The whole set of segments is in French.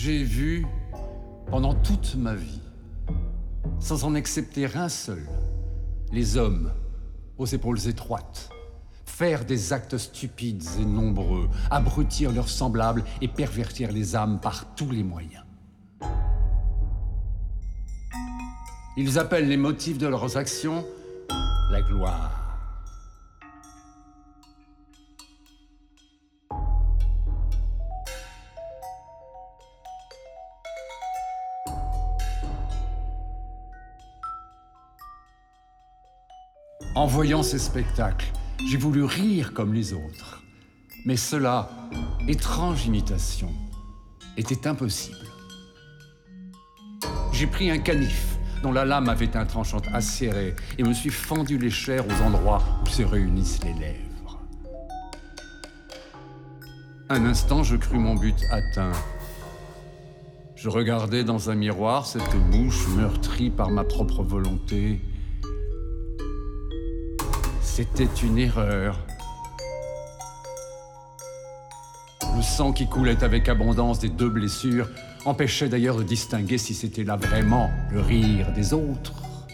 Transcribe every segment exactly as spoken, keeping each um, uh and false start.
J'ai vu, pendant toute ma vie, sans en accepter un seul, les hommes aux épaules étroites, faire des actes stupides et nombreux, abrutir leurs semblables et pervertir les âmes par tous les moyens. Ils appellent les motifs de leurs actions la gloire. En voyant ces spectacles, j'ai voulu rire comme les autres. Mais cela, étrange imitation, était impossible. J'ai pris un canif dont la lame avait un tranchant acéré et me suis fendu les chairs aux endroits où se réunissent les lèvres. Un instant, je crus mon but atteint. Je regardais dans un miroir cette bouche meurtrie par ma propre volonté. C'était une erreur. Le sang qui coulait avec abondance des deux blessures empêchait d'ailleurs de distinguer si c'était là vraiment le rire des autres.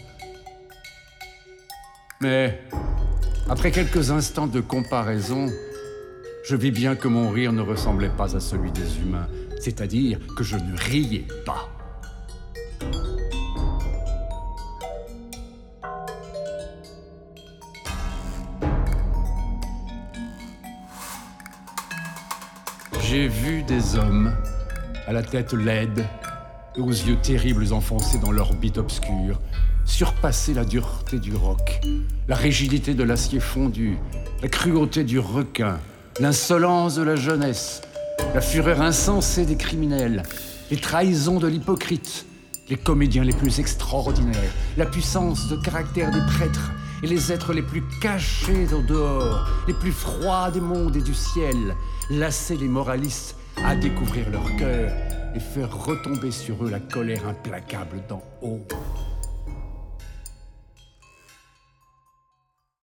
Mais, après quelques instants de comparaison, je vis bien que mon rire ne ressemblait pas à celui des humains, c'est-à-dire que je ne riais pas. J'ai vu des hommes, à la tête laide et aux yeux terribles enfoncés dans l'orbite obscure, surpasser la dureté du roc, la rigidité de l'acier fondu, la cruauté du requin, l'insolence de la jeunesse, la fureur insensée des criminels, les trahisons de l'hypocrite, les comédiens les plus extraordinaires, la puissance de caractère des prêtres et les êtres les plus cachés au dehors, les plus froids des mondes et du ciel, lasser les moralistes à découvrir leur cœur et faire retomber sur eux la colère implacable d'en haut.